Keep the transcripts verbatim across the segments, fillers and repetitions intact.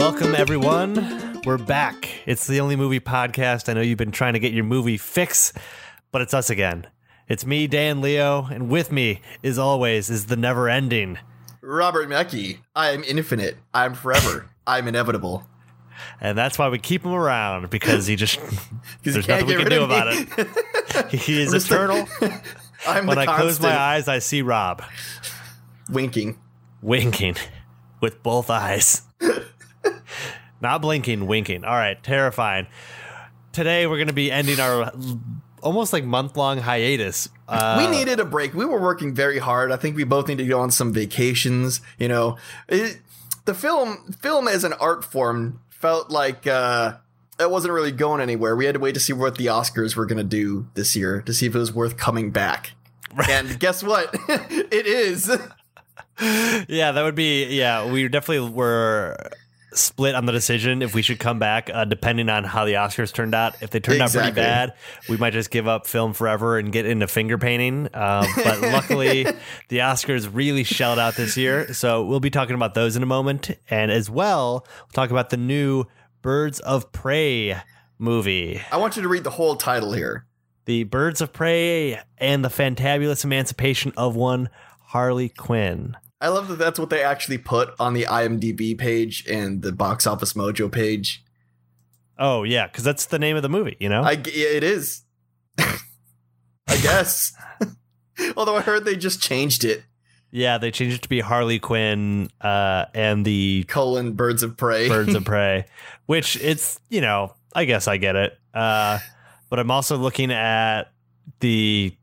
Welcome, everyone. We're back. It's the only movie podcast. I know you've been trying to get your movie fix, but it's us again. It's me, Dan Leo, and with me, as always, is the never-ending Robert Mackey. I am infinite. I'm forever. I'm inevitable. And that's why we keep him around, because he just there's he nothing we can do about me. it. He is I'm just eternal. The, I'm when the I constant. close my eyes, I see Rob winking, winking with both eyes. Not blinking, winking. All right, terrifying. Today we're going to be ending our almost like month-long hiatus. Uh, we needed a break. We were working very hard. I think we both need to go on some vacations. You know, it, the film film as an art form felt like uh, it wasn't really going anywhere. We had to wait to see what the Oscars were going to do this year to see if it was worth coming back. And guess what? It is. Yeah, that would be. Yeah, we definitely were split on the decision if we should come back, uh, depending on how the Oscars turned out. If they turned exactly. out pretty bad, we might just give up film forever and get into finger painting. Um, but luckily, the Oscars really shelled out this year. So we'll be talking about those in a moment. And as well, we'll talk about the new Birds of Prey movie. I want you to read the whole title here. The Birds of Prey and the Fantabulous Emancipation of One Harley Quinn. I love that that's what they actually put on the IMDb page and the Box Office Mojo page. Oh, yeah, because that's the name of the movie, you know? I, it is. I guess. Although I heard they just changed it. Yeah, they changed it to be Harley Quinn uh, and the... colon Birds of Prey. Birds of Prey, which it's, you know, I guess I get it. Uh, but I'm also looking at the...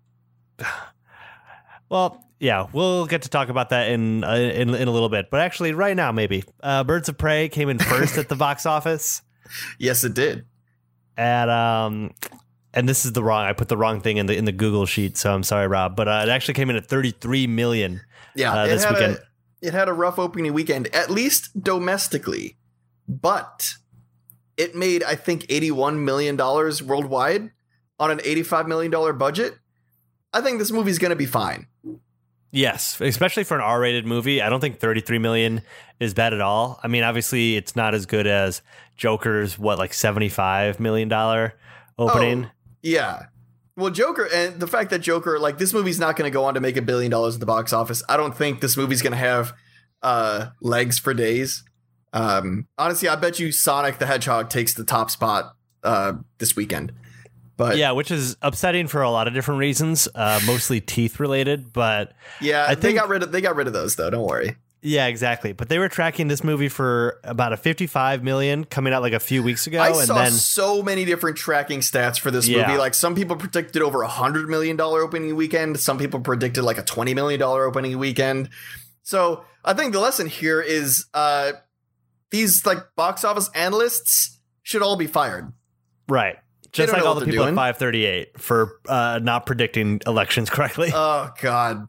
Well... Yeah, we'll get to talk about that in, uh, in in a little bit. But actually, right now, maybe. Uh, Birds of Prey came in first at the box office. Yes, it did. At um, and this is the wrong. I put the wrong thing in the in the Google sheet, so I'm sorry, Rob. But uh, it actually came in at thirty-three million. Yeah, uh, it this had weekend. A, it had a rough opening weekend, at least domestically, but it made I think eighty-one million dollars worldwide on an eighty-five million dollar budget. I think this movie's going to be fine. Yes, especially for an R-rated movie. I don't think thirty-three million is bad at all. I mean, obviously, it's not as good as Joker's, what, like seventy-five million dollars opening? Oh, yeah. Well, Joker, and the fact that Joker, like, this movie's not going to go on to make a billion dollars at the box office. I don't think this movie's going to have uh, legs for days. Um, honestly, I bet you Sonic the Hedgehog takes the top spot uh, this weekend. But yeah, which is upsetting for a lot of different reasons, uh, mostly teeth related. But yeah, I they think, got rid of they got rid of those though. Don't worry. Yeah, exactly. But they were tracking this movie for about a fifty-five million coming out like a few weeks ago. I and saw then, so many different tracking stats for this yeah. movie. Like some people predicted over a hundred million dollar opening weekend. Some people predicted like a twenty million dollar opening weekend. So I think the lesson here is uh, these like box office analysts should all be fired. Right. Just like all the people doing. At five thirty-eight for uh, not predicting elections correctly. Oh, God.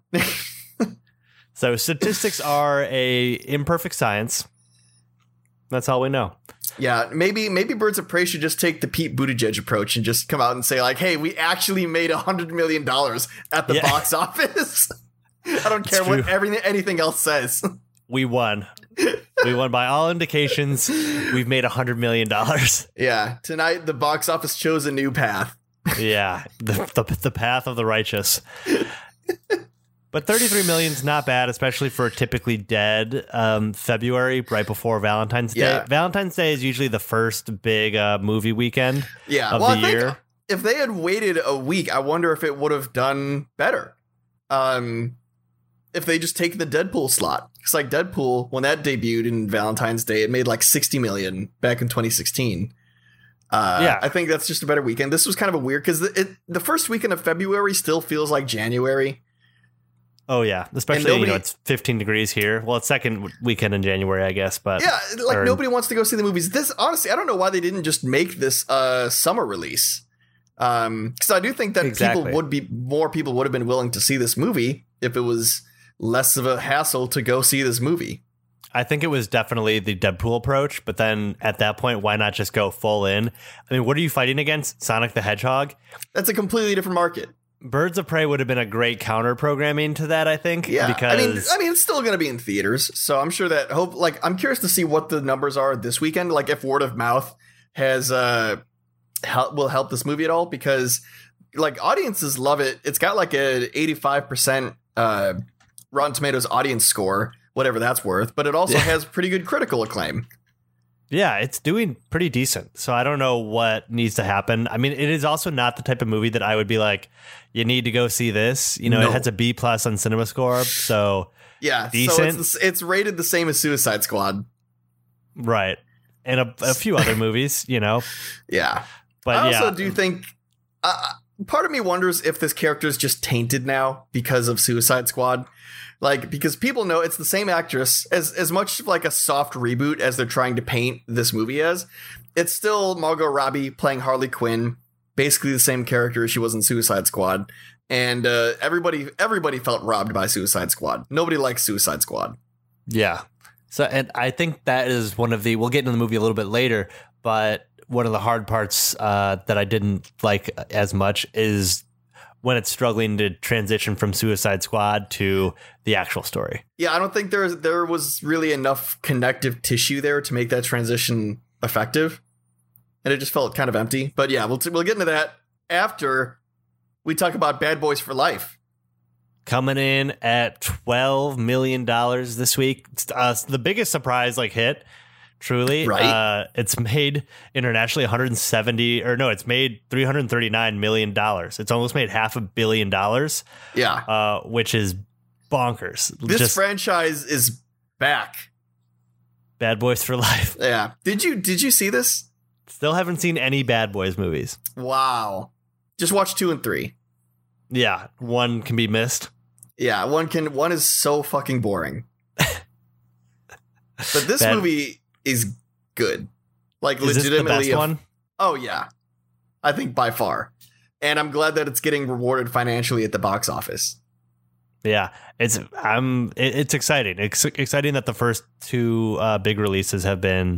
So statistics are a imperfect science. That's all we know. Yeah, maybe maybe Birds of Prey should just take the Pete Buttigieg approach and just come out and say, like, hey, we actually made one hundred million dollars at the yeah. box office. I don't care what everything anything else says. We won. We won by all indications. We've made one hundred million dollars. Yeah. Tonight, the box office chose a new path. Yeah. The, the, the path of the righteous. But thirty-three million is not bad, especially for a typically dead um, February right before Valentine's Day. Yeah. Valentine's Day is usually the first big uh, movie weekend yeah. of well, the I year. Think if they had waited a week, I wonder if it would have done better. Um, if they just take the Deadpool slot. It's like Deadpool, when that debuted in Valentine's Day, it made like sixty million back in twenty sixteen. Uh, yeah. I think that's just a better weekend. This was kind of a weird because the, the first weekend of February still feels like January. Oh, yeah. Especially, nobody, you know, it's fifteen degrees here. Well, it's second weekend in January, I guess. But yeah, like or, nobody wants to go see the movies. This, honestly, I don't know why they didn't just make this a uh, summer release. Um, because I do think that exactly. people would be more people would have been willing to see this movie if it was less of a hassle to go see this movie. I think it was definitely the Deadpool approach, but then at that point, why not just go full in? I mean, what are you fighting against? Sonic the Hedgehog? That's a completely different market. Birds of Prey would have been a great counter programming to that, I think. Yeah, because I mean, I mean, it's still going to be in theaters, so I'm sure that hope. Like, I'm curious to see what the numbers are this weekend. Like, if word of mouth has uh help will help this movie at all, because like audiences love it. It's got like a eighty-five percent uh Rotten Tomatoes audience score, whatever that's worth, but it also yeah. has pretty good critical acclaim. Yeah, it's doing pretty decent. So I don't know what needs to happen. I mean, it is also not the type of movie that I would be like, you need to go see this. You know, no. It has a B plus on CinemaScore, so yeah, decent. So it's, it's rated the same as Suicide Squad, right? And a, a few other movies, you know. Yeah, but I also yeah. do think uh, part of me wonders if this character is just tainted now because of Suicide Squad. Like, because people know it's the same actress, as as much like a soft reboot as they're trying to paint this movie as. It's still Margot Robbie playing Harley Quinn, basically the same character as she was in Suicide Squad. And uh, everybody everybody felt robbed by Suicide Squad. Nobody likes Suicide Squad. Yeah. So, and I think that is one of the, we'll get into the movie a little bit later, but one of the hard parts uh, that I didn't like as much is when it's struggling to transition from Suicide Squad to the actual story. Yeah, I don't think there there was really enough connective tissue there to make that transition effective, and it just felt kind of empty. But yeah, we'll we'll get into that after we talk about Bad Boys for Life. Coming in at twelve million dollars this week. Uh, the biggest surprise like hit, truly. Right. Uh, it's made internationally one hundred seventy, or no, it's made three hundred thirty-nine million dollars. It's almost made half a billion dollars. Yeah. Uh, which is bonkers. This Just franchise is back. Bad Boys for Life. Yeah. Did you did you see this? Still haven't seen any Bad Boys movies. Wow. Just watch two and three. Yeah, one can be missed. Yeah, one can. One is so fucking boring. But this Bad. movie is good. Like, Is legitimately. this the best a, one? Oh yeah, I think by far. And I'm glad that it's getting rewarded financially at the box office. Yeah, it's I'm it, it's exciting. It's exciting that the first two uh, big releases have been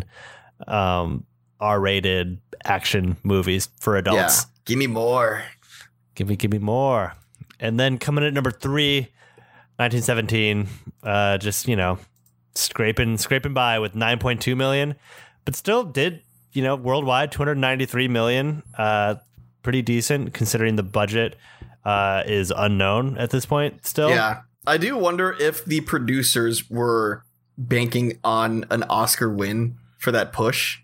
um, R-rated action movies for adults. Yeah, give me more. Give me, give me more. And then coming in at number three, nineteen seventeen, uh, just, you know, scraping, scraping by with nine point two million, but still did, you know, worldwide, two hundred ninety-three million, uh, pretty decent considering the budget, uh, is unknown at this point still. Yeah. I do wonder if the producers were banking on an Oscar win for that push.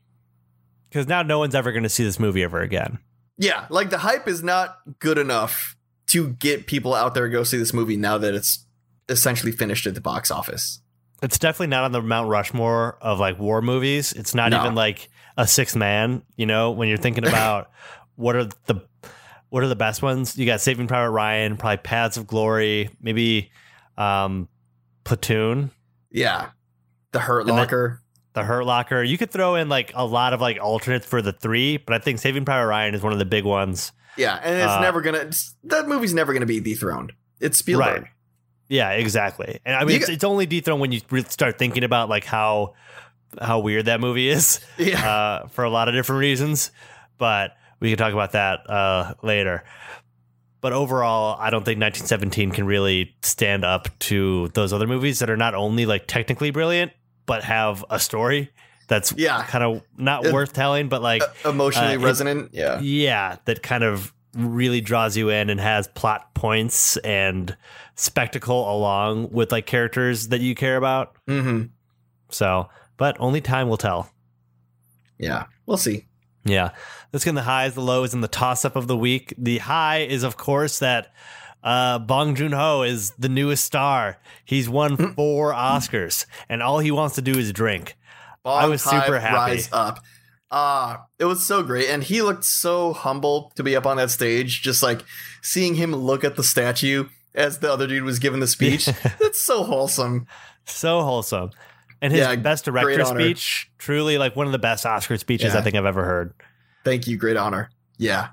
Because now no one's ever going to see this movie ever again. Yeah, like the hype is not good enough to get people out there to go see this movie now that it's essentially finished at the box office. It's definitely not on the Mount Rushmore of like war movies. It's not No. even like a Sixth Man, you know, when you're thinking about what are the what are the best ones? You got Saving Private Ryan, probably Paths of Glory, maybe um, Platoon. Yeah. The Hurt And then- Locker. The Hurt Locker. You could throw in like a lot of like alternates for the three, but I think Saving Private Ryan is one of the big ones. Yeah, and it's Uh, never gonna. It's, that movie's never gonna be dethroned. It's Spielberg. Right. Yeah, exactly. And I mean, You it's, got- it's only dethroned when you re- start thinking about like how how weird that movie is. Yeah. Uh, for a lot of different reasons, but we can talk about that uh, later. But overall, I don't think nineteen seventeen can really stand up to those other movies that are not only like technically brilliant, but have a story that's Yeah. kind of not It- worth telling, but like Uh, emotionally uh, it- resonant. Yeah. yeah, that kind of really draws you in and has plot points and spectacle along with like characters that you care about. Mm-hmm. So, but only time will tell. Yeah. We'll see. Yeah. Let's get in the highs, the lows, and the toss up of the week. The high is, of course, that uh, Bong Joon-ho is the newest star. He's won four Oscars, and all he wants to do is drink. Bong I was super Hive happy. Rise up. Uh, it was so great. And he looked so humble to be up on that stage. Just like seeing him look at the statue as the other dude was giving the speech. That's so wholesome. So wholesome. And his Yeah, best great director honor. speech, truly like one of the best Oscar speeches Yeah. I think I've ever heard. Thank you. Great honor. Yeah.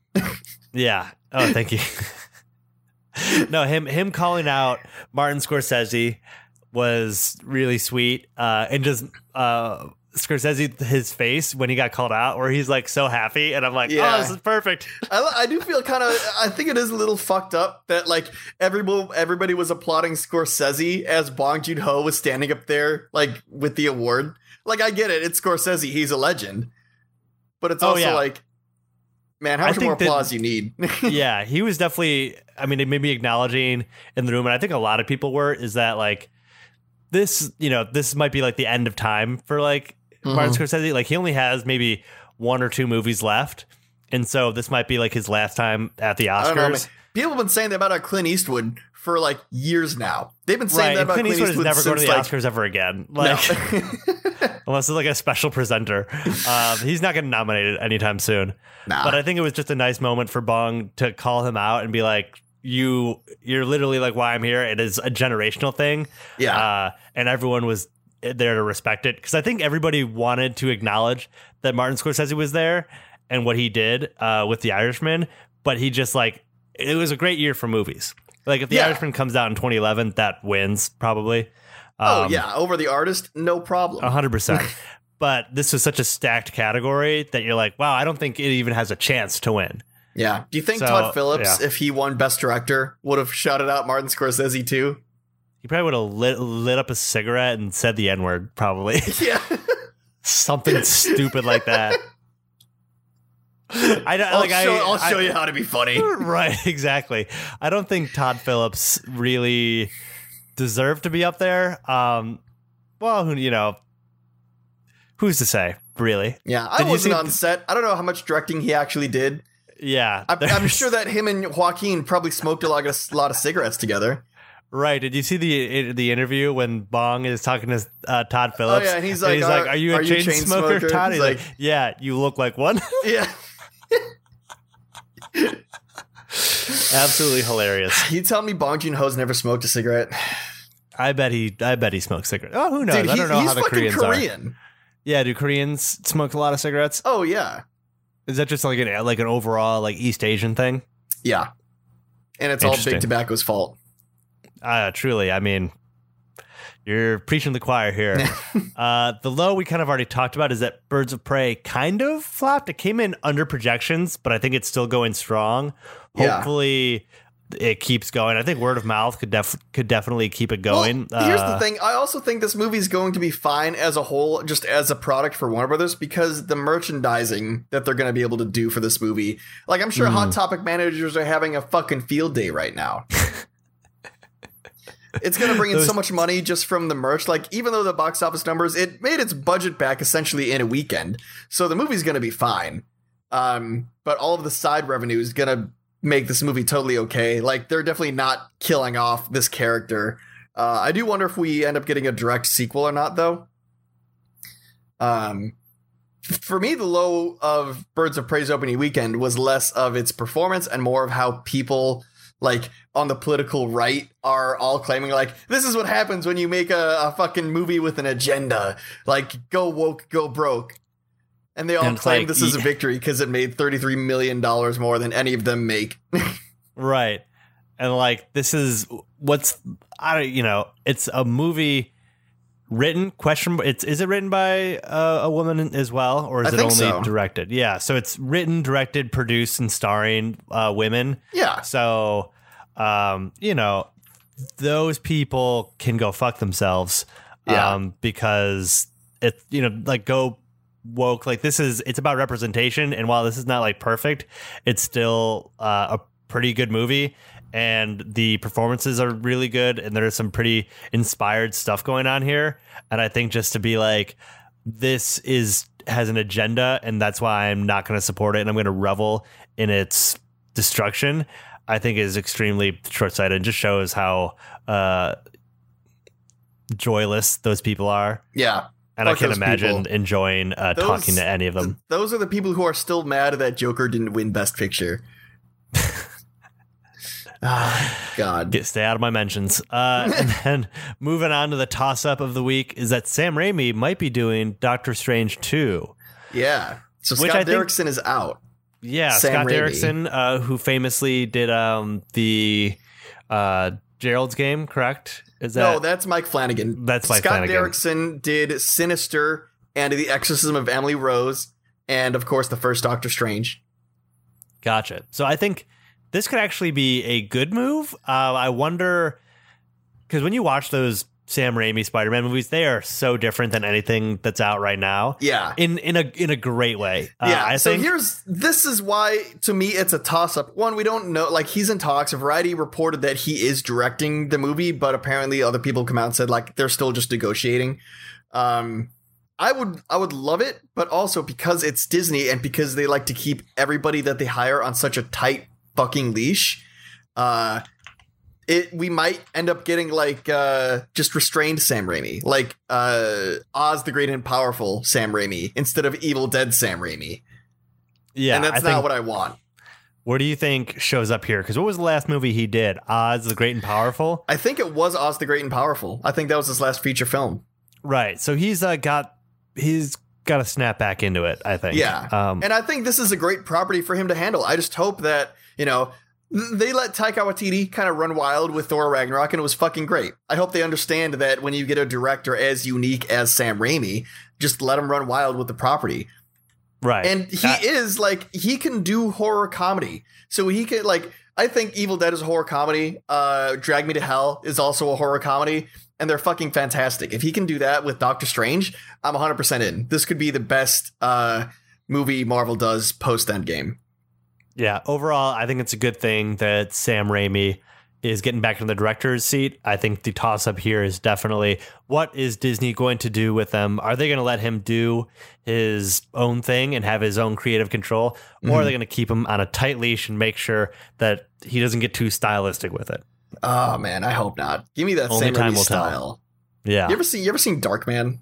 Yeah. Oh, thank you. No, him him calling out Martin Scorsese was really sweet, uh, and just uh, Scorsese his face when he got called out, where he's like so happy, and I'm like, Yeah. oh, this is perfect. I, I do feel kind of. I think it is a little fucked up that like everybody everybody was applauding Scorsese as Bong Joon-ho was standing up there like with the award. Like I get it, it's Scorsese, he's a legend, but it's Oh, also yeah. like, man, how I much think more that- applause you need? Yeah, he was definitely. I mean, it made me acknowledging in the room, and I think a lot of people were. Is that like this? You know, this might be like the end of time for like Martin Scorsese. Like he only has maybe one or two movies left, and so this might be like his last time at the I don't know, man. Oscars. People have been saying that about uh, Clint Eastwood for like years now. They've been saying Right, that and about Clint Clint Eastwood Eastwood, is never going to since the like, Oscars ever again. Like, no. unless it's like a special presenter. Um, he's not getting nominated anytime soon. Nah. But I think it was just a nice moment for Bong to call him out and be like, you, you're literally like why I'm here. It is a generational thing. Yeah. Uh, and everyone was there to respect it. Because I think everybody wanted to acknowledge that Martin Scorsese was there and what he did uh, with The Irishman. But he just like, it was a great year for movies. Like if The Yeah. Irishman comes out in twenty eleven, that wins probably. oh Um, yeah, over the artist, no problem. A hundred percent. But this was such a stacked category that you're like, wow, I don't think it even has a chance to win. Yeah. Do you think So, Todd Phillips, yeah. if he won Best Director, would have shouted out Martin Scorsese too? He probably would have lit, lit up a cigarette and said the N word, probably. Yeah. Something stupid like that. I don't I'll, like. show, I, I'll show I- you how to be funny. Right, exactly. I don't think Todd Phillips really deserved to be up there. Um, well, who you know, who's to say? Really? Yeah, I Did you wasn't see- on set. I don't know how much directing he actually did. Yeah, I'm, I'm there's- sure that him and Joaquin probably smoked a lot of, a lot of cigarettes together. Right. Did you see the the interview when Bong is talking to uh, Todd Phillips? Oh, yeah, and he's like, "Are- "Are you a are you chain, chain smoker, smoker?" Todd?" He's He's like, like- "Yeah, you look like one." Yeah. Absolutely hilarious. You tell me Bong Joon-ho's never smoked a cigarette? I bet he. I bet he smokes cigarettes. Oh, who knows? Dude, I he, don't know he's how the fucking Koreans Korean. are. Yeah, do Koreans smoke a lot of cigarettes? Oh, yeah. Is that just like an like an overall like East Asian thing? Yeah. And it's all Interesting. Big Tobacco's fault. Uh, truly, I mean, you're preaching to the choir here. uh, the low we kind of already talked about is that Birds of Prey kind of flopped. It came in under projections, but I think it's still going strong. Yeah. Hopefully, it keeps going. I think word of mouth could def- could definitely keep it going. Well, here's Uh, the thing. I also think this movie is going to be fine as a whole, just as a product for Warner Brothers, because the merchandising that they're going to be able to do for this movie. Like, I'm sure Mm. Hot Topic managers are having a fucking field day right now. It's going to bring in Those- so much money just from the merch. Like, even though the box office numbers, it made its budget back essentially in a weekend. So the movie's going to be fine. Um, but all of the side revenue is going to make this movie totally okay. Like, they're definitely not killing off this character. Uh, I do wonder if we end up getting a direct sequel or not, though. Um, for me, the low of Birds of Prey's opening weekend was less of its performance and more of how people, like, on the political right are all claiming, like, this is what happens when you make a, a fucking movie with an agenda. Like, go woke, go broke. And they all And it's claim like, this is a ye- victory because it made thirty-three million dollars more than any of them make. right, and like this is what's I don't you know it's a movie written question. It's is it written by uh, a woman as well, or is I it think only so. directed? Yeah, so it's written, directed, produced, and starring uh, women. Yeah. So, um, you know, those people can go fuck themselves. Yeah. Um, because it, you know, like go woke. Like this is, it's about representation. And while this is not like perfect, it's still uh, a pretty good movie. And the performances are really good. And there's some pretty inspired stuff going on here. And I think just to be like, this is, has an agenda, and that's why I'm not going to support it. And I'm going to revel in its destruction, I think is extremely short-sighted and just shows how uh, joyless those people are. Yeah. And I Fuck can't those imagine people. enjoying uh, Those- talking to any of them. Those are the people who are still mad that Joker didn't win Best Picture. Ah, God. Get stay out of my mentions. Uh, and then moving on to the toss-up of the week is that Sam Raimi might be doing Doctor Strange two. Yeah. So Which Scott I think- Derrickson is out. Yeah, Sam Scott Raimi. Derrickson, uh, who famously did um, the uh, Gerald's Game, correct? Is that No, that's Mike Flanagan. That's Mike Scott Flanagan. Derrickson did Sinister and The Exorcism of Emily Rose, and of course the first Doctor Strange. Gotcha. So I think this could actually be a good move. Uh, I wonder, because when you watch those Sam Raimi Spider-Man movies, they are so different than anything that's out right now. Yeah. In in a in a great way. Uh, yeah. I so think, here's this is why to me it's a toss-up. One, we don't know, like he's in talks. Variety reported that he is directing the movie, but apparently other people come out and said like they're still just negotiating. Um I would I would love it, but also because it's Disney and because they like to keep everybody that they hire on such a tight fucking leash, uh It, we might end up getting like uh, just restrained Sam Raimi, like uh, Oz the Great and Powerful Sam Raimi instead of Evil Dead Sam Raimi. Yeah, and that's I not think, what I want. What do you think shows up here? Because what was the last movie he did? Oz the Great and Powerful? I think it was Oz the Great and Powerful. I think that was his last feature film. Right. So he's uh, got he's got to snap back into it, I think. Yeah. Um, and I think this is a great property for him to handle. I just hope that, you know, they let Taika Waititi kind of run wild with Thor Ragnarok, and it was fucking great. I hope they understand that when you get a director as unique as Sam Raimi, just let him run wild with the property. Right. And he that- is, like, he can do horror comedy. So he could, like, I think Evil Dead is a horror comedy. Uh, Drag Me to Hell is also a horror comedy. And they're fucking fantastic. If he can do that with Doctor Strange, I'm one hundred percent in. This could be the best uh, movie Marvel does post-Endgame. Yeah, overall, I think it's a good thing that Sam Raimi is getting back in the director's seat. I think the toss-up here is definitely, what is Disney going to do with them? Are they going to let him do his own thing and have his own creative control? Or mm-hmm. are they going to keep him on a tight leash and make sure that he doesn't get too stylistic with it? Oh, man, I hope not. Give me that Only Sam time Raimi will style. Tell. Yeah. You ever seen, you ever seen Darkman?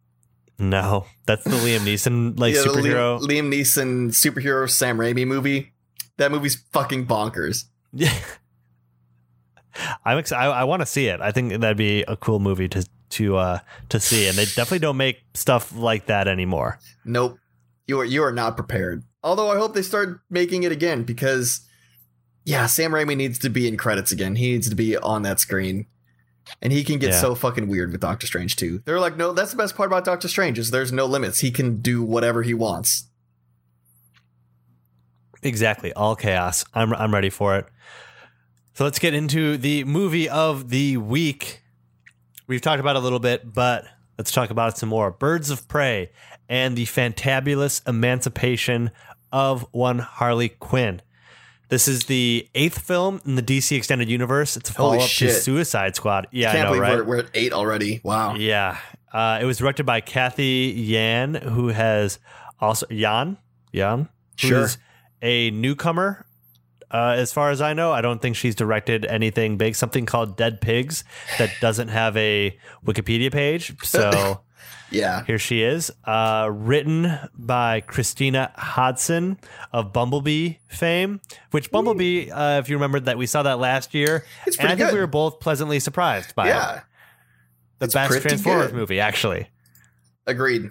No, that's the Liam Neeson like yeah, superhero. Liam, Liam Neeson superhero Sam Raimi movie. That movie's fucking bonkers. Yeah, I'm excited. I, I want to see it. I think that'd be a cool movie to to uh, to see, and they definitely don't make stuff like that anymore. Nope, you are you are not prepared. Although I hope they start making it again because, yeah, Sam Raimi needs to be in credits again. He needs to be on that screen, and he can get yeah. so fucking weird with Doctor Strange too. They're like, no, that's the best part about Doctor Strange is there's no limits. He can do whatever he wants. Exactly. All chaos. I'm I'm ready for it. So let's get into the movie of the week. We've talked about it a little bit, but let's talk about it some more. Birds of Prey and the Fantabulous Emancipation of One Harley Quinn. This is the eighth film in the D C Extended Universe. It's a follow-up to Suicide Squad. Yeah, I can't I know, believe right? we're, we're at eight already. Wow. Yeah. Uh, it was directed by Kathy Yan, who has also... Yan? Yan? Sure. Who's a newcomer, uh, as far as I know. I don't think she's directed anything big. Something called Dead Pigs that doesn't have a Wikipedia page. So yeah, here she is. Uh, written by Christina Hodson of Bumblebee fame, which Bumblebee, uh, if you remember that we saw that last year, it's and I think good. we were both pleasantly surprised by yeah. it. The it's best Transformers good. movie, actually. Agreed.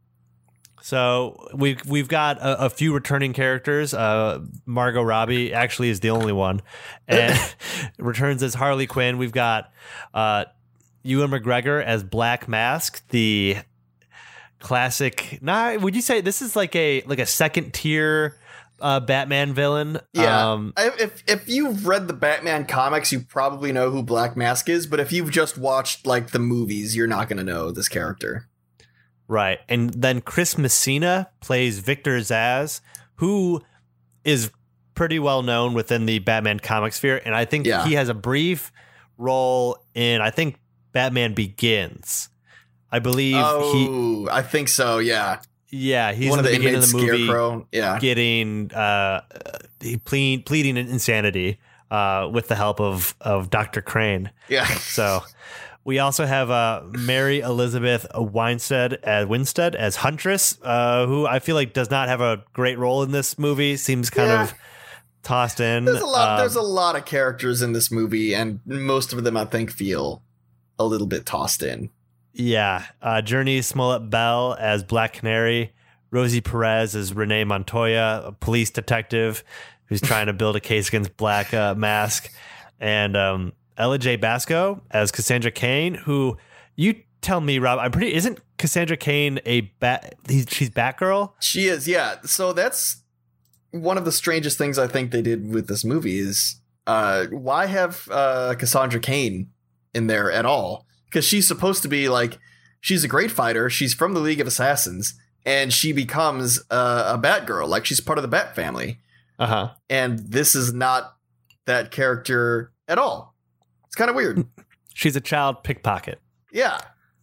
So we've we've got a, a few returning characters. Uh, Margot Robbie actually is the only one, and returns as Harley Quinn. We've got uh, Ewan McGregor as Black Mask, the classic. Nah, would you say this is like a like a second tier uh, Batman villain? Yeah. Um, I, if if you've read the Batman comics, you probably know who Black Mask is. But if you've just watched like the movies, you're not going to know this character. Right. And then Chris Messina plays Victor Zsasz, who is pretty well known within the Batman comic sphere. And I think yeah. he has a brief role in, I think, Batman Begins. I believe oh, he... I think so, yeah. Yeah, he's One in of the, the beginning of the movie Scarecrow. Yeah. getting, uh, he plead, pleading insanity uh, with the help of, of Doctor Crane. Yeah. So... We also have uh, Mary Elizabeth Winstead as Winstead as Huntress, uh, who I feel like does not have a great role in this movie. Seems kind yeah. of tossed in. There's a lot. Um, there's a lot of characters in this movie, and most of them I think feel a little bit tossed in. Yeah, uh, Journey Smollett Bell as Black Canary, Rosie Perez as Renee Montoya, a police detective who's trying to build a case against Black uh, Mask, and um, Ella J. Basco as Cassandra Cain, who you tell me, Rob. I'm pretty. Isn't Cassandra Cain a bat? He's, she's Batgirl. She is, yeah. So that's one of the strangest things I think they did with this movie is uh, why have uh, Cassandra Cain in there at all? Because she's supposed to be like, she's a great fighter. She's from the League of Assassins, and she becomes uh, a Batgirl. Like, she's part of the Bat family. Uh huh. And this is not that character at all. It's kind of weird. She's a child pickpocket. Yeah.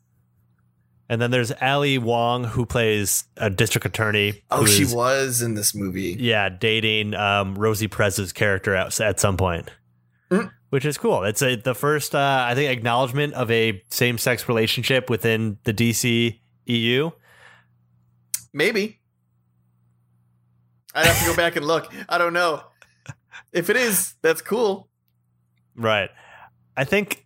And then there's Ali Wong, who plays a district attorney. Oh, she was in this movie. Yeah, dating um, Rosie Perez's character at, at some point, mm. which is cool. It's a, the first, uh, I think, acknowledgement of a same-sex relationship within the D C E U. Maybe. I'd have to go back and look. I don't know. If it is, that's cool. Right. I think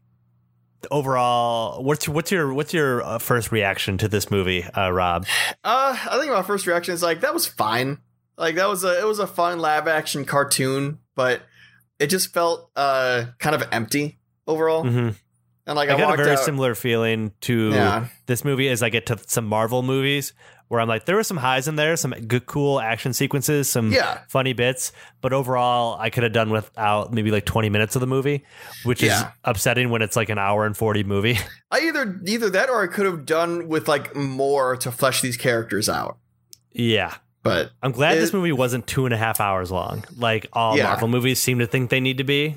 overall, what's what's your what's your uh, first reaction to this movie, uh, Rob? Uh, I think my first reaction is like that was fine. Like that was a it was a fun live action cartoon, but it just felt uh kind of empty overall. Mm-hmm. And like I, I got a very out, similar feeling to yeah. this movie as I get to some Marvel movies where I'm like, there were some highs in there, some good, cool action sequences, some yeah. funny bits, but overall, I could have done without maybe like twenty minutes of the movie, which yeah. is upsetting when it's like an hour and forty movie. I either either that or I could have done with like more to flesh these characters out. Yeah. But I'm glad it, this movie wasn't two and a half hours long, like all yeah. Marvel movies seem to think they need to be.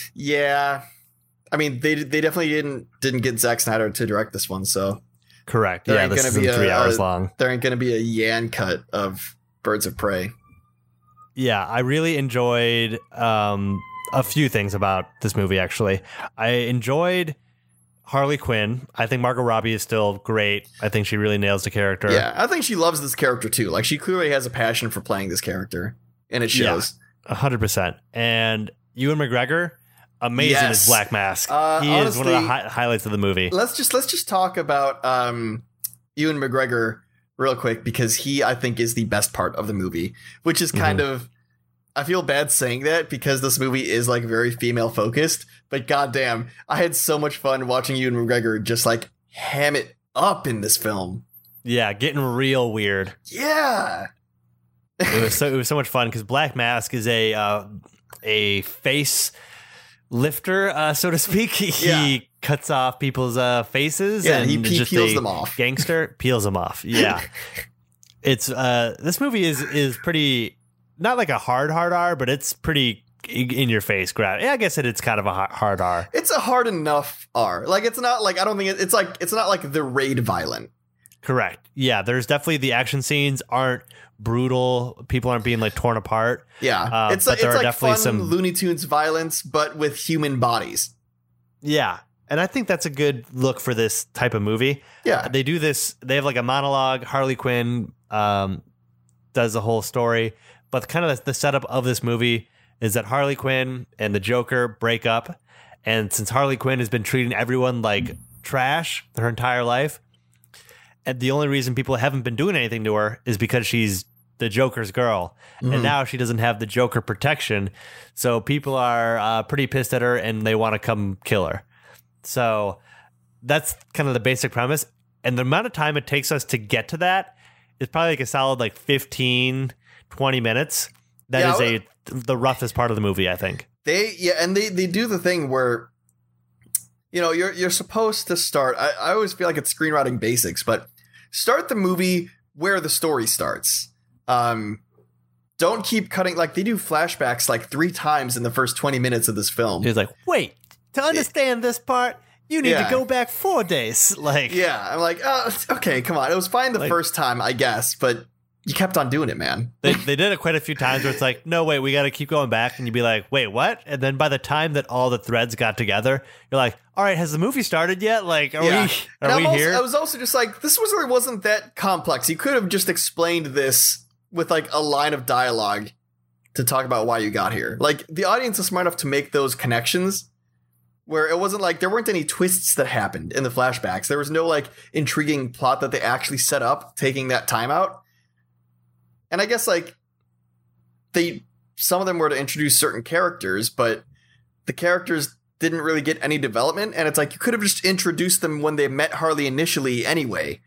Yeah. I mean, they they definitely didn't didn't get Zack Snyder to direct this one, so correct. Yeah, this is three a, hours a, long. There ain't going to be a Yan cut of Birds of Prey. Yeah, I really enjoyed um, a few things about this movie, actually. I enjoyed Harley Quinn. I think Margot Robbie is still great. I think she really nails the character. Yeah, I think she loves this character, too. Like, she clearly has a passion for playing this character, and it shows. Yeah, one hundred percent. And Ewan McGregor, amazing yes. as Black Mask. Uh, he honestly, is one of the hi- highlights of the movie. Let's just let's just talk about um, Ewan McGregor real quick because he, I think, is the best part of the movie, which is kind mm-hmm. of. I feel bad saying that because this movie is like very female focused, but goddamn, I had so much fun watching Ewan McGregor just like ham it up in this film. Yeah, getting real weird. Yeah, it was so it was so much fun because Black Mask is a uh, a face. lifter, uh, so to speak. He yeah. cuts off people's uh, faces yeah, and he, he just peels them off. Gangster peels them off. Yeah, it's uh, this movie is is pretty not like a hard hard R, but it's pretty in your face. Grab. Yeah, I guess it, it's kind of a hard R. It's a hard enough R. Like it's not like I don't think it, it's like it's not like the Raid violent. Correct. Yeah, there's definitely the action scenes aren't brutal. People aren't being like torn apart. Yeah, uh, it's but like, it's like fun some Looney Tunes violence, but with human bodies. Yeah, and I think that's a good look for this type of movie. Yeah, they do this. They have like a monologue. Harley Quinn um, does the whole story, but kind of the setup of this movie is that Harley Quinn and the Joker break up, and since Harley Quinn has been treating everyone like trash her entire life. And the only reason people haven't been doing anything to her is because she's the Joker's girl. Mm. And now she doesn't have the Joker protection. So people are uh, pretty pissed at her and they want to come kill her. So that's kind of the basic premise. And the amount of time it takes us to get to that is probably like a solid like fifteen, twenty minutes. That yeah, is a the roughest part of the movie, I think. They yeah, and they, they do the thing where you know, you're you're supposed to start. I, I always feel like it's screenwriting basics, but start the movie where the story starts. Um, don't keep cutting. Like they do flashbacks like three times in the first twenty minutes of this film. He's like, wait, to understand it, this part, you need yeah. to go back four days. Like, yeah, I'm like, oh, okay, come on. It was fine the like, first time, I guess, but you kept on doing it, man. They they did it quite a few times where it's like, no, wait, we got to keep going back. And you'd be like, wait, what? And then by the time that all the threads got together, you're like, all right, has the movie started yet? Like, are yeah. we are we also, here? I was also just like, this was really wasn't that complex. You could have just explained this with like a line of dialogue to talk about why you got here. Like the audience is smart enough to make those connections where it wasn't like there weren't any twists that happened in the flashbacks. There was no like intriguing plot that they actually set up taking that time out. And I guess like they, some of them were to introduce certain characters, but the characters didn't really get any development, and it's like you could have just introduced them when they met Harley initially anyway.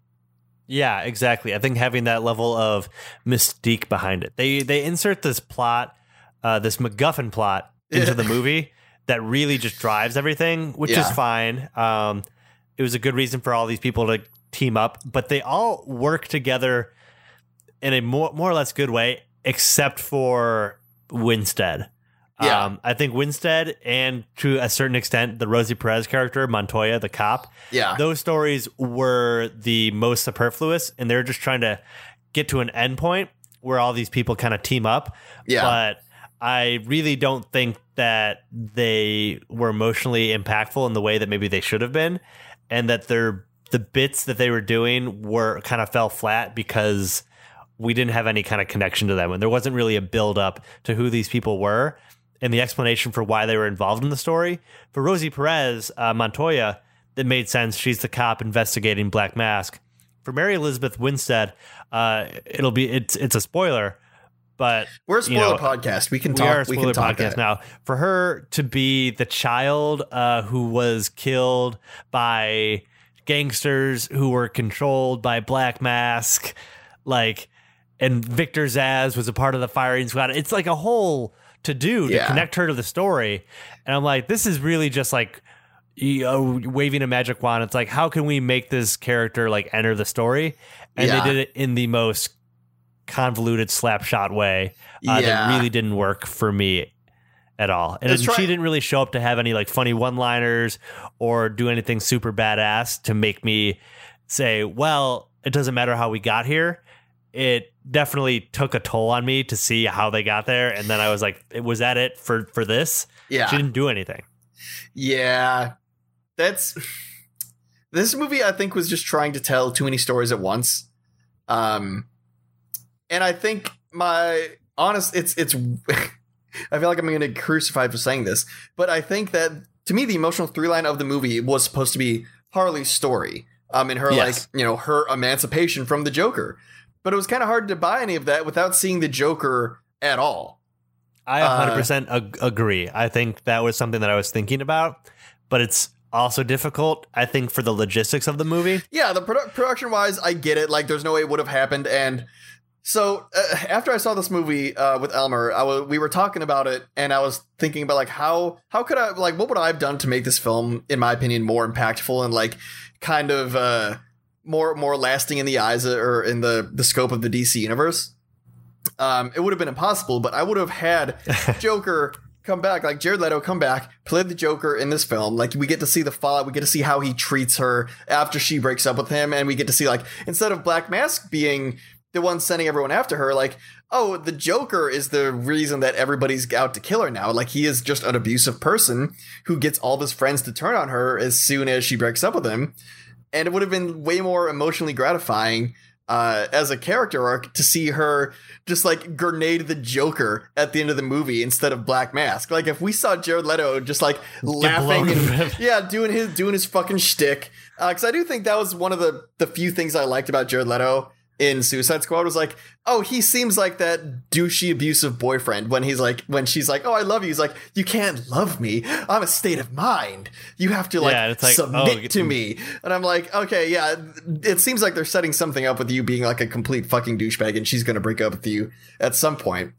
Yeah, exactly. I think having that level of mystique behind it. They they insert this plot, uh, this MacGuffin plot into the movie that really just drives everything, which Yeah. is fine. Um, it was a good reason for all these people to team up, but they all work together in a more more or less good way, except for Winstead. Yeah. Um, I think Winstead and to a certain extent, the Rosie Perez character, Montoya, the cop, Yeah. those stories were the most superfluous, and they're just trying to get to an end point where all these people kind of team up. Yeah. But I really don't think that they were emotionally impactful in the way that maybe they should have been, and that their the bits that they were doing were kind of fell flat because we didn't have any kind of connection to them, and there wasn't really a build up to who these people were and the explanation for why they were involved in the story. For Rosie Perez, uh, Montoya, that made sense. She's the cop investigating Black Mask. For Mary Elizabeth Winstead, uh, it'll be it's it's a spoiler, but We're a spoiler you know, podcast. We can we talk. are a we spoiler can talk podcast that. now. For her to be the child uh, who was killed by gangsters who were controlled by Black Mask, like, and Victor Zsasz was a part of the firing squad. It's like a whole to do to Yeah. connect her to the story. And I'm like, this is really just like you know, waving a magic wand. It's like, how can we make this character like enter the story? And Yeah. they did it in the most convoluted slapshot way uh, Yeah. that really didn't work for me at all. And It's she try- didn't really show up to have any like funny one-liners or do anything super badass to make me say, well, it doesn't matter how we got here. It definitely took a toll on me to see how they got there. And then I was like, was that it for, for this? Yeah. She didn't do anything. Yeah. That's this movie, I think, was just trying to tell too many stories at once. Um, and I think my honest, it's, it's, I feel like I'm going to get crucified for saying this, but I think that to me, the emotional through line of the movie was supposed to be Harley's story. Um, and her, Yes. like, you know, her emancipation from the Joker. But it was kind of hard to buy any of that without seeing the Joker at all. I one hundred percent ag- agree. I think that was something that I was thinking about, but it's also difficult, I think, for the logistics of the movie. Yeah, the produ- production wise, I get it. Like, there's no way it would have happened. And so uh, after I saw this movie uh, with Elmer, I w- we were talking about it, and I was thinking about like how how could I like what would I have done to make this film, in my opinion, more impactful and like kind of uh, more more lasting in the eyes of, or in the the scope of the D C universe. Um, it would have been impossible, but I would have had Joker come back, like Jared Leto come back, play the Joker in this film. Like, we get to see the fallout, we get to see how he treats her after she breaks up with him, and we get to see, like, instead of Black Mask being the one sending everyone after her, like, oh, the Joker is the reason that everybody's out to kill her now. Like, he is just an abusive person who gets all of his friends to turn on her as soon as she breaks up with him. And it would have been way more emotionally gratifying Uh, as a character arc to see her just like grenade the Joker at the end of the movie instead of Black Mask. Like, if we saw Jared Leto just like laughing blown. and yeah, doing his doing his fucking shtick, because uh, I do think that was one of the the few things I liked about Jared Leto in Suicide Squad was like, oh, he seems like that douchey abusive boyfriend when he's like when she's like, oh, I love you. He's like, you can't love me. I'm a state of mind. You have to like, Yeah, it's like, submit oh, to me. And I'm like, okay, yeah, it seems like they're setting something up with you being like a complete fucking douchebag, and she's gonna break up with you at some point.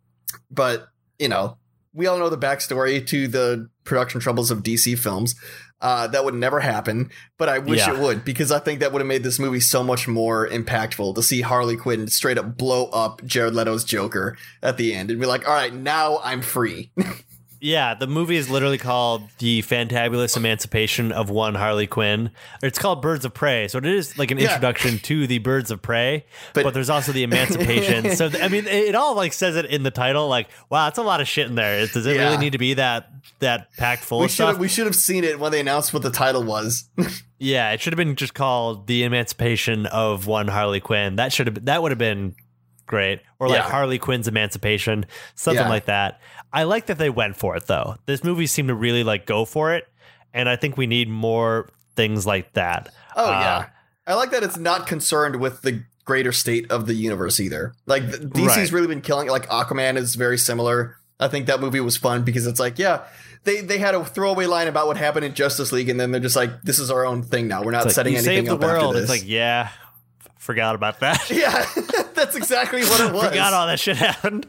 But, you know, we all know the backstory to the production troubles of D C films. Uh, that would never happen, but I wish Yeah. it would, because I think that would have made this movie so much more impactful to see Harley Quinn straight up blow up Jared Leto's Joker at the end and be like, all right, now I'm free. Yeah, the movie is literally called The Fantabulous Emancipation of One Harley Quinn. It's called Birds of Prey, so it is like an Yeah. introduction to the Birds of Prey, But- but, there's also the emancipation. So, I mean, it, it all like says it in the title, like, wow, that's a lot of shit in there. Does it Yeah. really need to be that that packed full we of should stuff? have we should have seen it when they announced what the title was. Yeah, it should have been just called The Emancipation of One Harley Quinn. That should have that would have been great. Or like Yeah. Harley Quinn's Emancipation, something Yeah. like that. I like that they went for it though. This movie seemed to really like go for it, and I think we need more things like that. Oh Uh, yeah, I like that it's not concerned with the greater state of the universe either. Like, the- D C's Right. really been killing it. Like, Aquaman is very similar. I think that movie was fun because it's like, yeah, they, they had a throwaway line about what happened in Justice League, and then they're just like, this is our own thing now. We're not like, setting you anything saved the up world. after this. It's like, yeah, forgot about that. Yeah, that's exactly what it was. Forgot all that shit happened.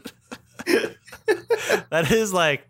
That is like,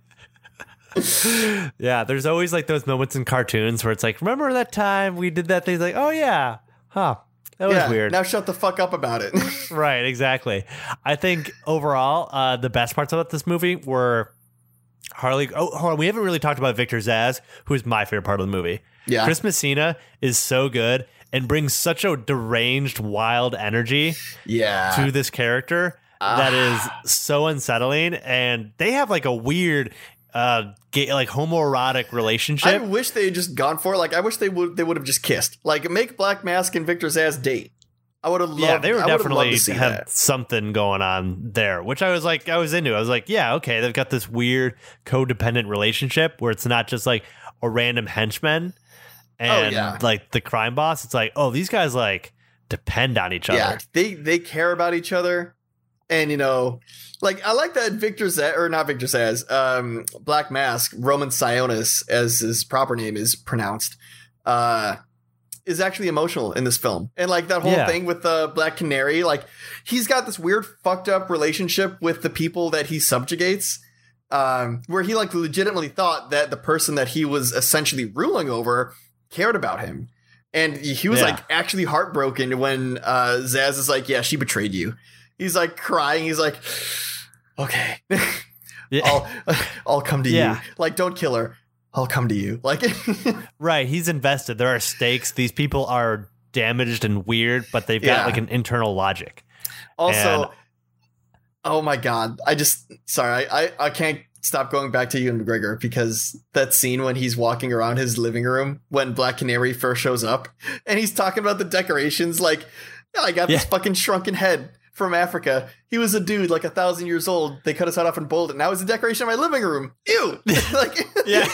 yeah, there's always like those moments in cartoons where it's like, remember that time we did that thing? It's like, oh yeah, huh. That was yeah, weird. Now shut the fuck up about it. Right, exactly. I think overall, uh, the best parts about this movie were Harley. Oh, hold on. We haven't really talked about Victor Zsasz, who is my favorite part of the movie. Yeah. Chris Messina is so good and brings such a deranged, wild energy yeah. to this character uh. that is so unsettling. And they have like a weird, uh, gay, like homoerotic relationship. I wish they had just gone for it. Like, I wish they would they would have just kissed. Like, make Black Mask and Victor Zsasz date. I would have loved. Yeah, they were I definitely to see had that. something going on there, which I was like, I was into. I was like, yeah, okay, they've got this weird codependent relationship where it's not just like a random henchman and oh, yeah. like the crime boss. It's like, oh, these guys like depend on each other. Yeah, they they care about each other, and you know, like I like that Victor Zsasz, or not Victor Zsasz, um, Black Mask, Roman Sionis, as his proper name is pronounced. Uh, is actually emotional in this film. And like that whole yeah. thing with the uh, Black Canary, like he's got this weird fucked up relationship with the people that he subjugates, um, where he like legitimately thought that the person that he was essentially ruling over cared about him. And he was yeah. like actually heartbroken when uh, Zsasz is like, yeah, she betrayed you. He's like crying. He's like, okay, yeah. I'll, I'll come to yeah. you. Like, don't kill her. I'll come to you. Like, right. He's invested. There are stakes. These people are damaged and weird, but they've got yeah. like an internal logic. Also, and, oh my God. I just, sorry, I, I, I can't stop going back to Ewan McGregor because that scene when he's walking around his living room when Black Canary first shows up and he's talking about the decorations. Like, yeah, I got yeah. this fucking shrunken head from Africa. He was a dude like a thousand years old. They cut his head off and boiled it. Now he's a decoration in my living room. Ew. Like, yeah,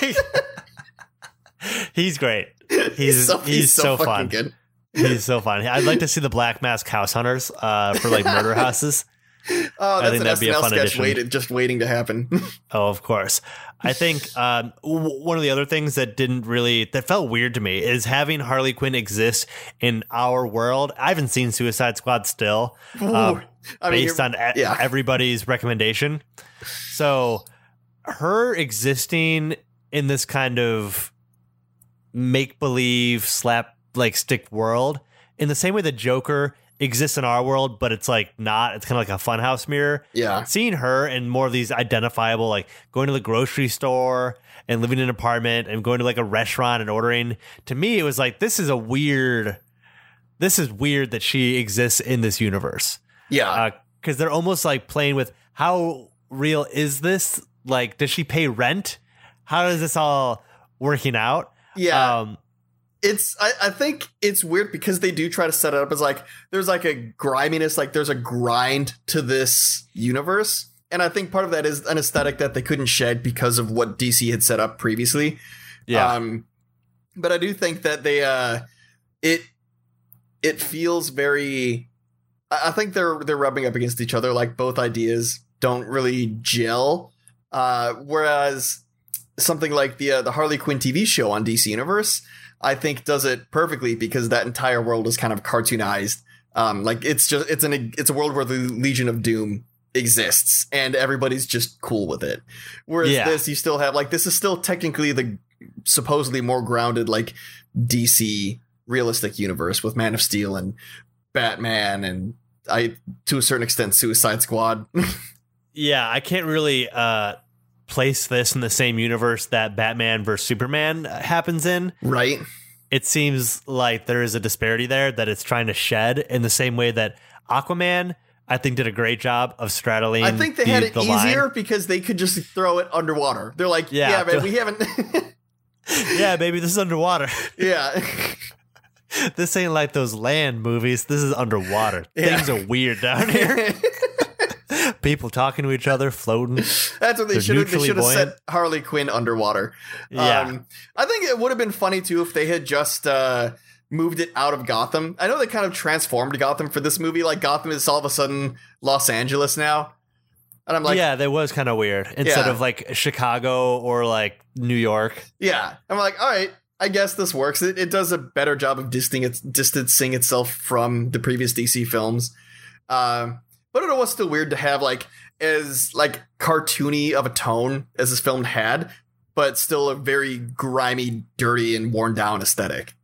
he's great. He's he's so, he's he's so, so fucking fun. Good. He's so fun. I'd like to see the Black Mask House Hunters uh, for like murder houses. Oh, that's I think an that'd be a fun sketch addition. waited, just waiting to happen. Oh, of course. I think um, w- one of the other things that didn't really, that felt weird to me is having Harley Quinn exist in our world. I haven't seen Suicide Squad still, um, I mean, based on a- yeah. everybody's recommendation. So her existing in this kind of make-believe slap like stick world in the same way that Joker exists in our world, but it's like not, it's kind of like a funhouse mirror. Yeah. Seeing her in more of these identifiable, like going to the grocery store and living in an apartment and going to like a restaurant and ordering, to me, it was like, this is a weird, this is weird that she exists in this universe. Yeah. Uh, Cause they're almost like playing with how real is this? Like, does she pay rent? How is this all working out? Yeah. Um, It's, I, I think it's weird because they do try to set it up as like, there's like a griminess, like there's a grind to this universe. And I think part of that is an aesthetic that they couldn't shed because of what D C had set up previously. Yeah. Um, but I do think that they, uh, it, it feels very, I think they're, they're rubbing up against each other. Like both ideas don't really gel. Uh, whereas something like the, uh, the Harley Quinn T V show on D C Universe, I think does it perfectly because that entire world is kind of cartoonized. Um, like it's just it's an it's a world where the Legion of Doom exists and everybody's just cool with it. Whereas yeah. this, you still have like this is still technically the supposedly more grounded like D C realistic universe with Man of Steel and Batman and I to a certain extent Suicide Squad. Yeah, I can't really uh, place this in the same universe that Batman versus Superman happens in. Right. It seems like there is a disparity there that it's trying to shed in the same way that Aquaman, I think, did a great job of straddling. I think they the, had it the easier line. Because they could just throw it underwater. They're like, yeah, Yeah, man, the- we haven't. Yeah, baby, this is underwater. Yeah. This ain't like those land movies. This is underwater. Yeah. Things are weird down here. People talking to each other, floating. That's what they They're should have. They neutrally should have buoyant. set Harley Quinn underwater. Yeah. Um, I think it would have been funny too if they had just uh, moved it out of Gotham. I know they kind of transformed Gotham for this movie. Like Gotham is all of a sudden Los Angeles now. And I'm like, yeah, that was kind of weird. Instead Yeah. of like Chicago or like New York. yeah. I'm like, all right, I guess this works. It, it does a better job of distancing, its, distancing itself from the previous D C films. Um, but it was still weird to have like as like cartoony of a tone as this film had, but still a very grimy, dirty, and worn down aesthetic.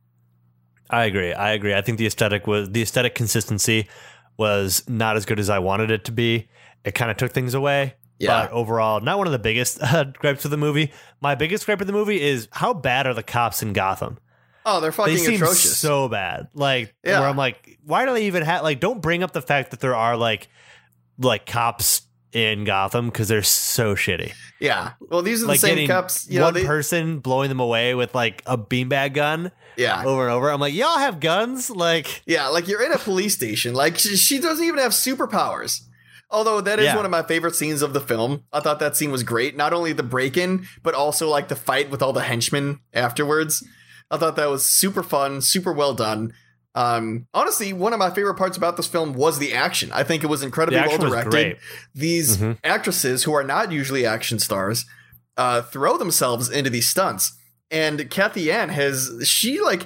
I agree. I agree. I think the aesthetic was the aesthetic consistency was not as good as I wanted it to be. It kind of took things away. Yeah. But overall, not one of the biggest uh, gripes of the movie. My biggest gripe of the movie is how bad are the cops in Gotham? Oh, they're fucking They seem atrocious. so bad. Like, Yeah. where I'm like, why do they even have, like, don't bring up the fact that there are, like, like cops in Gotham because they're so shitty. Yeah. Well, these are the Like, same getting cops. You know, one they, person blowing them away with, like, a beanbag gun yeah. over and over. I'm like, y'all have guns? Like, Yeah, like you're in a police station. Like she, she doesn't even have superpowers. Although that is Yeah. one of my favorite scenes of the film. I thought that scene was great. Not only the break-in, but also like the fight with all the henchmen afterwards. I thought that was super fun, super well done. Um, honestly, one of my favorite parts about this film was the action. I think it was incredibly The well action was directed. great. These Mhm. actresses who are not usually action stars uh, throw themselves into these stunts. And Kathy Ann has, she like,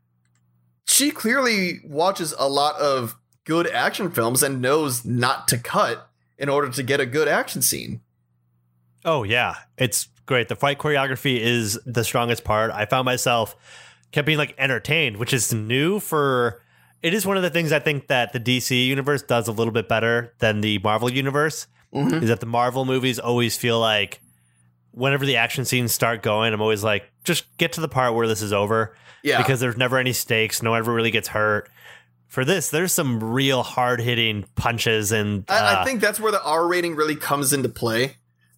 she clearly watches a lot of good action films and knows not to cut in order to get a good action scene. oh, yeah. It's great. The fight choreography is the strongest part. I found myself kept being, like, entertained, which is new for... It is one of the things I think that the D C universe does a little bit better than the Marvel universe, Mhm. is that the Marvel movies always feel like whenever the action scenes start going, I'm always like, just get to the part where this is over. Yeah. Because there's never any stakes. No one ever really gets hurt. For this, there's some real hard-hitting punches and uh, I, I think that's where the R rating really comes into play.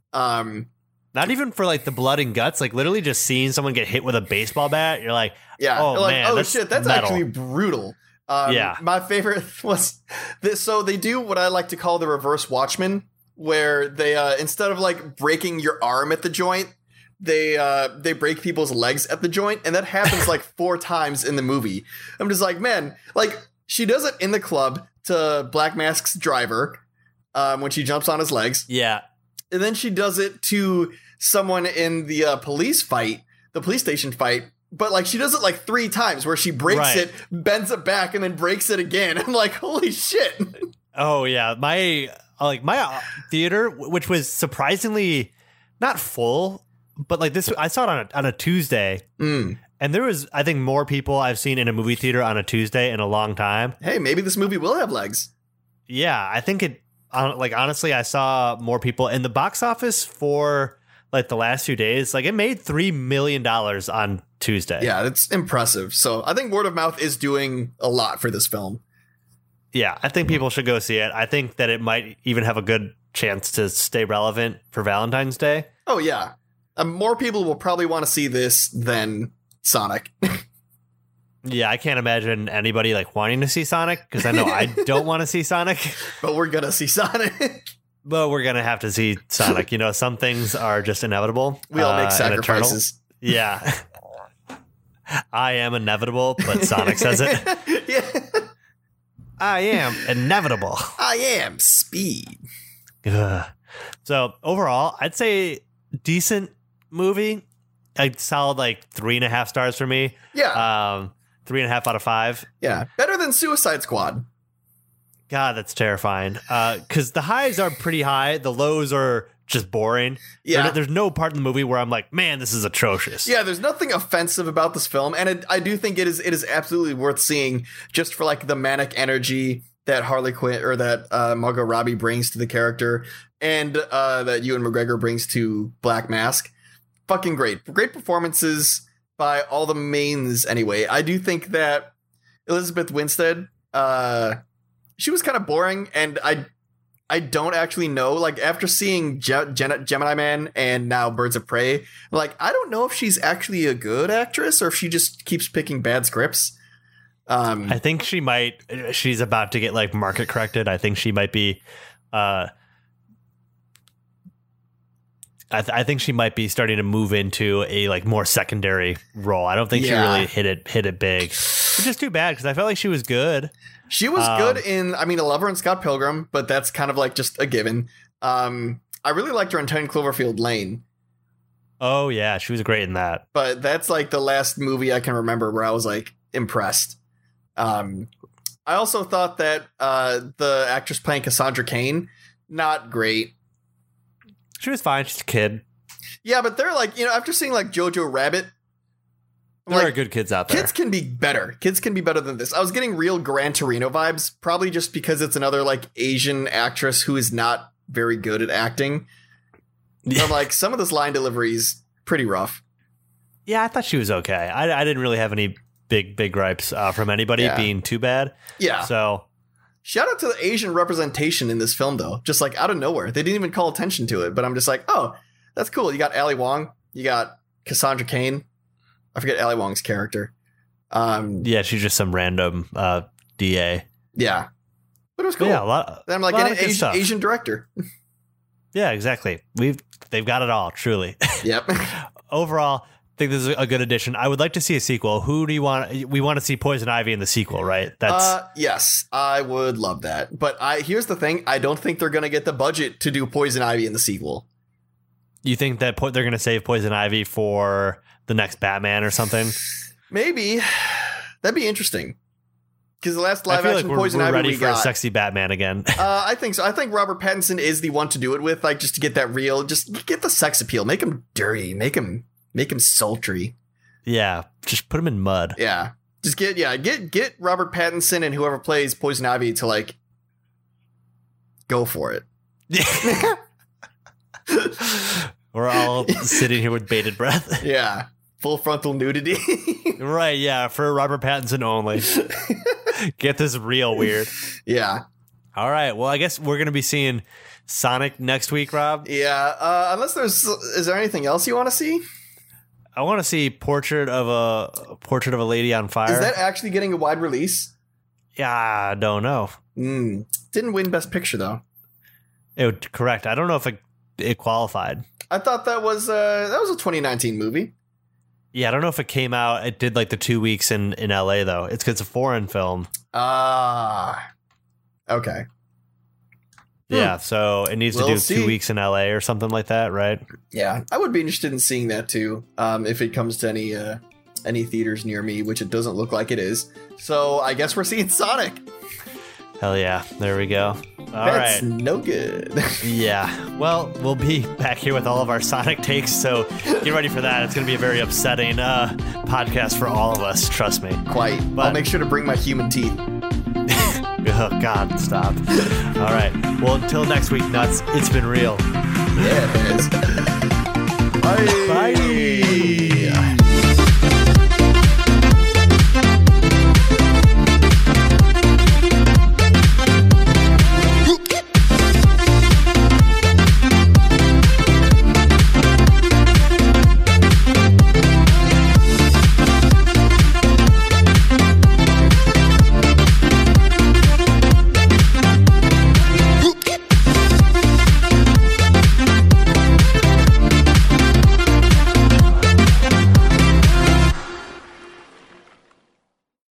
Um, not even for like the blood and guts, like literally just seeing someone get hit with a baseball bat, you're like, yeah. Oh, like, man, oh that's shit, that's metal. actually brutal. Um, Yeah. My favorite was this. So they do what I like to call the reverse Watchmen, where they, uh, instead of like breaking your arm at the joint, they uh, they break people's legs at the joint. And that happens like four times in the movie. I'm just like, man, like she does it in the club to Black Mask's driver um, when she jumps on his legs. yeah, And then she does it to someone in the uh, police fight, the police station fight. But like she does it like three times where she breaks Right. it, bends it back, and then breaks it again. I'm like, holy shit. oh yeah, my uh, like my uh, theater, which was surprisingly not full, but like this, I saw it on a, on a Tuesday, Mm. and there was I think more people I've seen in a movie theater on a Tuesday in a long time. Hey, maybe this movie will have legs. Yeah, I think it. hon- Like honestly, I saw more people in the box office for like the last few days. Like it made three million dollars on Tuesday. Yeah, it's impressive. So I think word of mouth is doing a lot for this film. Yeah, I think people should go see it. I think that it might even have a good chance to stay relevant for Valentine's Day. Oh, yeah. Um, more people will probably want to see this than Sonic. Yeah, I can't imagine anybody like wanting to see Sonic because I know I don't want to see Sonic, But we're going to see Sonic. but we're going to have to see Sonic. You know, some things are just inevitable. We all uh, make and eternal. sacrifices. Yeah. I am inevitable, but Sonic says it. Yeah. I am inevitable. I am Speed. Ugh. So overall, I'd say decent movie. A solid like three and a half stars for me. Yeah. Um, three and a half out of five. Yeah. Better than Suicide Squad. God, that's terrifying. Because the highs are pretty high. The lows are just boring. Yeah. There- there's no part in the movie where I'm like, man, this is atrocious. Yeah, there's nothing offensive about this film, and it, I do think it is it is absolutely worth seeing just for like the manic energy that Harley Quinn or that uh, Margot Robbie brings to the character, and uh, that Ewan McGregor brings to Black Mask. Fucking great, great performances by all the mains. Anyway, I do think that Elizabeth Winstead, uh, she was kind of boring, and I. I don't actually know. Like, after seeing Ge- Gen- Gemini Man and now Birds of Prey, like, I don't know if she's actually a good actress or if she just keeps picking bad scripts. Um, I think she might, she's about to get like market corrected. I think she might be, uh, I, th- I think she might be starting to move into a like more secondary role. I don't think Yeah. she really hit it, hit it big, which is too bad because I felt like she was good. she was um, good in, I mean, I love her in Scott Pilgrim, but that's kind of like just a given. Um, I really liked her in ten Cloverfield Lane. Oh, yeah. She was great in that. But that's like the last movie I can remember where I was like impressed. Um, I also thought that uh, the actress playing Cassandra Cain, not great. She was fine. She's a kid. Yeah, but they're like, you know, after seeing like Jojo Rabbit, I'm there like, are good kids out there. Kids can be better. Kids can be better than this. I was getting real Gran Torino vibes, probably just because it's another like Asian actress who is not very good at acting. Yeah. But like some of this line delivery is pretty rough. Yeah, I thought she was okay. I, I didn't really have any big, big gripes uh, from anybody Yeah. being too bad. Yeah. So shout out to the Asian representation in this film, though. Just like out of nowhere. They didn't even call attention to it. But I'm just like, oh, that's cool. You got Ali Wong. You got Cassandra Cain. I forget Ali Wong's character. Um, yeah, she's just some random uh, D A. Yeah. But it was cool. But yeah, a lot. And I'm like, a lot an of good Asian, stuff. Asian director. Yeah, exactly. We've they've got it all. Truly. Yep. Overall, I think this is a good addition. I would like to see a sequel. Who do you want? We want to see Poison Ivy in the sequel, right? That's Uh, yes, I would love that. But I here's the thing. I don't think they're going to get the budget to do Poison Ivy in the sequel. you think that po- they're going to save Poison Ivy for the next Batman or something? Maybe. That'd be interesting. Because the last I live feel action like we're, Poison we're Ivy ready we for a got. sexy Batman again. uh, I think so. I think Robert Pattinson is the one to do it with, like just to get that real, just get the sex appeal. Make him dirty. Make him make him sultry. Yeah, just put him in mud. Yeah. Just get yeah, get get Robert Pattinson and whoever plays Poison Ivy to like go for it. We're all sitting here with bated breath. Yeah. Full frontal nudity. Right, yeah, for Robert Pattinson only. Get this real weird. Yeah. All right, well, I guess we're going to be seeing Sonic next week, Rob. Yeah. Uh, unless there's, is there anything else you want to see? I want to see Portrait of a Portrait of a Lady on Fire. Is that actually getting a wide release? Yeah, I don't know. Mm. Didn't win Best Picture though. It would, correct. I don't know if it, it qualified. I thought that was uh, that was a twenty nineteen movie. Yeah, I don't know if it came out. It did like the two weeks in, in L A though. It's 'cause it's a foreign film. Ah. Okay. Yeah, so it needs We'll to do see. two weeks in L A or something like that, right? Yeah, I would be interested in seeing that too. Um, if it comes to any uh, any theaters near me, which it doesn't look like it is. So I guess we're seeing Sonic. Hell yeah. There we go. All That's right. no good. Yeah. Well, we'll be back here with all of our Sonic takes, so get ready for that. It's going to be a very upsetting uh, podcast for all of us, trust me. Quite. But- I'll make sure to bring my human teeth. Oh, God, stop. All right. Well, until next week, Nuts, it's been real. Yeah, it is. Bye.